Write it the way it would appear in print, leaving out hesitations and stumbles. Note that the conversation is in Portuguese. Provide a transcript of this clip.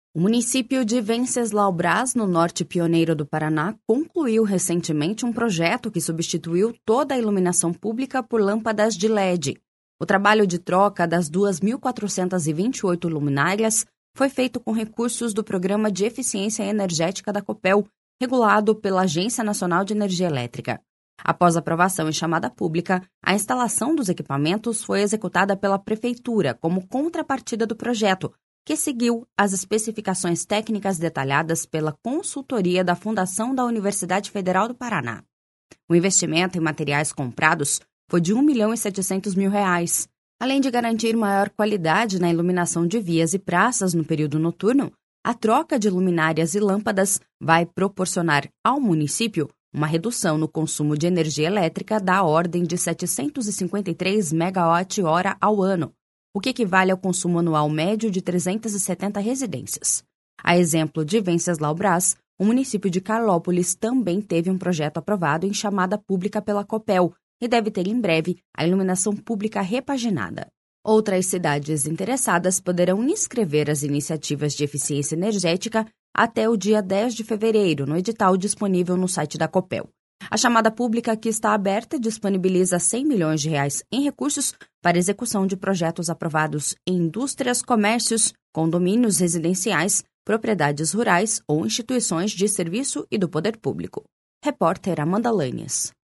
O município de Venceslau Braz, no norte pioneiro do Paraná, concluiu recentemente um projeto que substituiu toda a iluminação pública por lâmpadas de LED. O trabalho de troca das 2.428 luminárias foi feito com recursos do Programa de Eficiência Energética da Copel, regulado pela Agência Nacional de Energia Elétrica. Após aprovação em chamada pública, a instalação dos equipamentos foi executada pela Prefeitura como contrapartida do projeto, que seguiu as especificações técnicas detalhadas pela consultoria da Fundação da Universidade Federal do Paraná. O investimento em materiais comprados foi de R$ 1.700.000. Além de garantir maior qualidade na iluminação de vias e praças no período noturno, a troca de luminárias e lâmpadas vai proporcionar ao município uma redução no consumo de energia elétrica da ordem de 753 megawatt-hora ao ano, o que equivale ao consumo anual médio de 370 residências. A exemplo de Venceslau Braz, o município de Carlópolis também teve um projeto aprovado em chamada pública pela Copel e deve ter em breve a iluminação pública repaginada. Outras cidades interessadas poderão inscrever as iniciativas de eficiência energética até o dia 10 de fevereiro, no edital disponível no site da Copel. A chamada pública que está aberta disponibiliza R$ 100 milhões em recursos para execução de projetos aprovados em indústrias, comércios, condomínios residenciais, propriedades rurais ou instituições de serviço e do poder público. Repórter Amanda Lanes.